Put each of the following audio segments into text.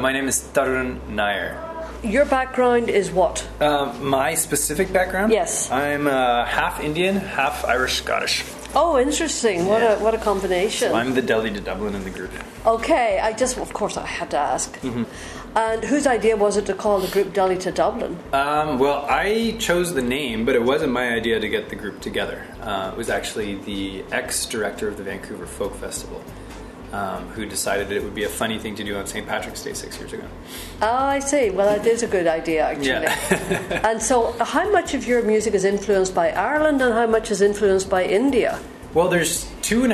My name is Tarun Nair. Your background is what? My specific background? Yes. I'm half Indian, half Irish-Scottish. Oh, interesting. What a combination. So I'm the Delhi to Dublin in the group. Okay, of course I had to ask. Mm-hmm. And whose idea was it to call the group Delhi to Dublin? Well, I chose the name, but it wasn't my idea to get the group together. It was actually the ex-director of the Vancouver Folk Festival who decided that it would be a funny thing to do on St. Patrick's Day 6 years ago. Oh, I see. Well, that is a good idea, actually. Yeah. And so how much of your music is influenced by Ireland and how much is influenced by India? Well, there's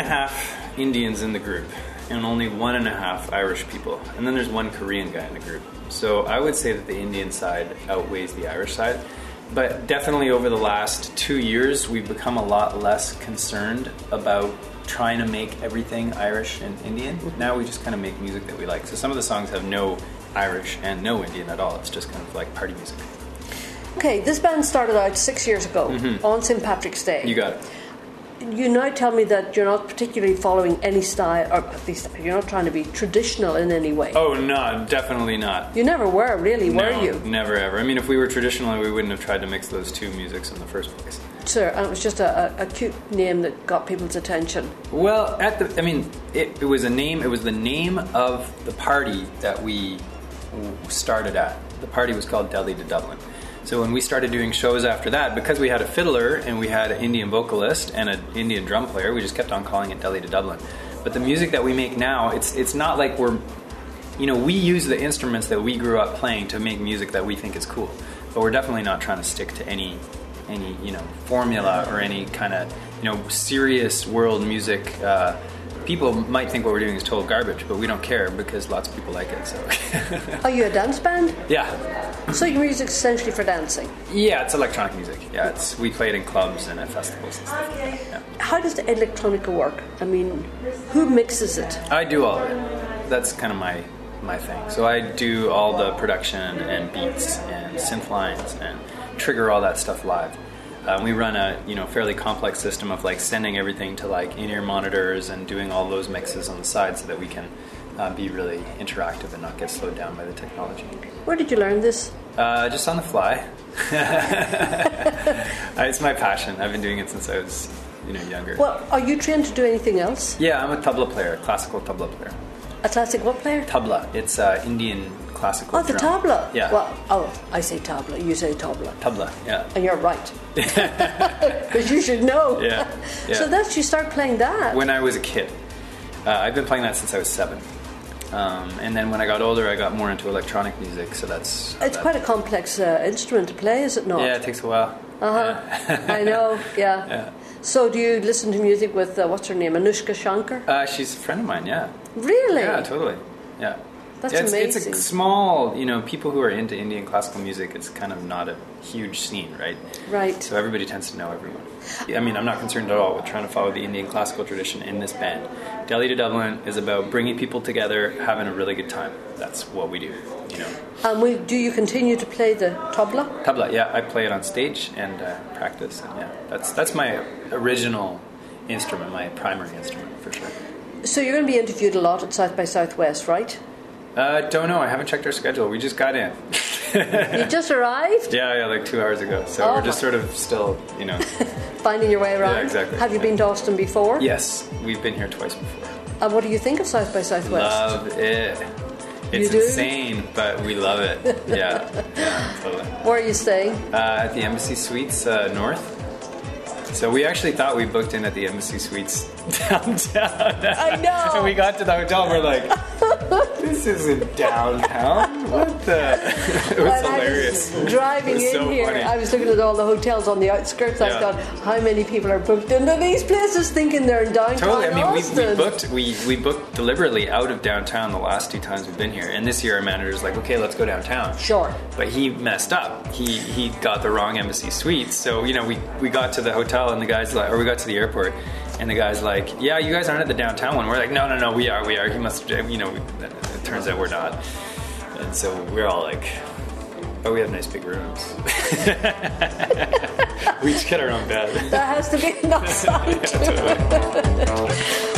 2.5 Indians in the group and only 1.5 Irish people. And then there's one Korean guy in the group. So I would say that the Indian side outweighs the Irish side. But definitely over the last 2 years, we've become a lot less concerned about trying to make everything Irish and Indian. Now we just kind of make music that we like. So some of the songs have no Irish and no Indian at all. It's just kind of like party music. Okay, this band started out 6 years ago on St. Patrick's Day. You got it. You now tell me that you're not particularly following any style, or at least you're not trying to be traditional in any way. Oh, no, definitely not. You never were, really, were you? No, never ever. I mean, if we were traditional, we wouldn't have tried to mix those two musics in the first place. Sure, and it was just a cute name that got people's attention. Well, it was a name. It was the name of the party that we started at. The party was called Delhi to Dublin. So when we started doing shows after that, because we had a fiddler and we had an Indian vocalist and an Indian drum player, we just kept on calling it Delhi to Dublin. But the music that we make now, it's not like we use the instruments that we grew up playing to make music that we think is cool. But we're definitely not trying to stick to any formula or any kind of serious world music. People might think what we're doing is total garbage, but we don't care because lots of people like it. So. Are you a dance band? Yeah. So your music's essentially for dancing? Yeah, it's electronic music. Yeah, we play it in clubs and at festivals and stuff. Yeah. How does the electronica work? I mean, who mixes it? I do all of it. That's kind of my thing. So I do all the production and beats and synth lines and trigger all that stuff live. We run a fairly complex system of sending everything to in-ear monitors and doing all those mixes on the side so that we can be really interactive and not get slowed down by the technology. Where did you learn this? Just on the fly. It's my passion. I've been doing it since I was younger. Well, are you trained to do anything else? Yeah, I'm a tabla player, a classical tabla player. A classic what player? Tabla. It's Indian classical the drum. tabla? Yeah. Well, I say tabla, you say tabla. Tabla, yeah. And you're right. Because you should know. Yeah. So you start playing that? When I was a kid. I've been playing that since I was 7. And then when I got older, I got more into electronic music, so that's... It's quite a complex instrument to play, is it not? Yeah, it takes a while. Uh-huh. Yeah. I know, yeah. So do you listen to music with, what's her name, Anushka Shankar? She's a friend of mine, yeah. Really? Yeah, totally. Yeah. That's amazing. It's a small, people who are into Indian classical music, it's kind of not a huge scene, right? Right. So everybody tends to know everyone. I mean, I'm not concerned at all with trying to follow the Indian classical tradition in this band. Delhi to Dublin is about bringing people together, having a really good time. That's what we do, And do you continue to play the tabla? Tabla, yeah. I play it on stage and practice. And yeah, that's my original instrument, my primary instrument, for sure. So you're going to be interviewed a lot at South by Southwest, right? Don't know. I haven't checked our schedule. We just got in. You just arrived? Yeah, 2 hours ago. So we're just sort of still, finding your way around. Yeah, exactly. Have you been to Austin before? Yes, we've been here twice before. And what do you think of South by Southwest? Love it. It's insane, but we love it. Yeah, totally. Where are you staying? At the Embassy Suites North. So we actually thought we booked in at the Embassy Suites downtown. I know. And we got to the hotel and we're like, this isn't downtown. What the? It was hilarious. I was driving in here, funny. I was looking at all the hotels on the outskirts. I thought, how many people are booked into these places thinking they're in downtown Totally. I mean, Austin? we booked deliberately out of downtown the last 2 times we've been here. And this year our manager's like, okay, let's go downtown. Sure. But he messed up. He got the wrong Embassy Suites. So, we got to the hotel and the guy's like, or we got to the airport and the guy's like, yeah, you guys aren't at the downtown one. We're like, no, we are. He must, it turns out we're not. And so we're all like, oh, we have nice big rooms. We each get our own bed. That has to be an upside. Yeah, totally.